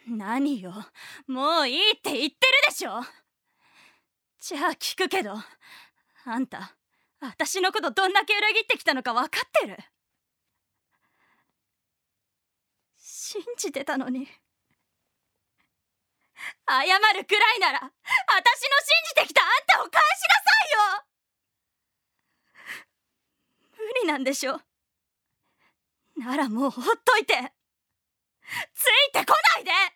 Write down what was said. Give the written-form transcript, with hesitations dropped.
何よ、もういいって言ってるでしょ。じゃあ聞くけど、あんた私のことどんだけ裏切ってきたのか分かってる？信じてたのに。謝るくらいなら私の信じてきたあんたを返しなさいよ。無理なんでしょ。ならもうほっといて、ついてこないで。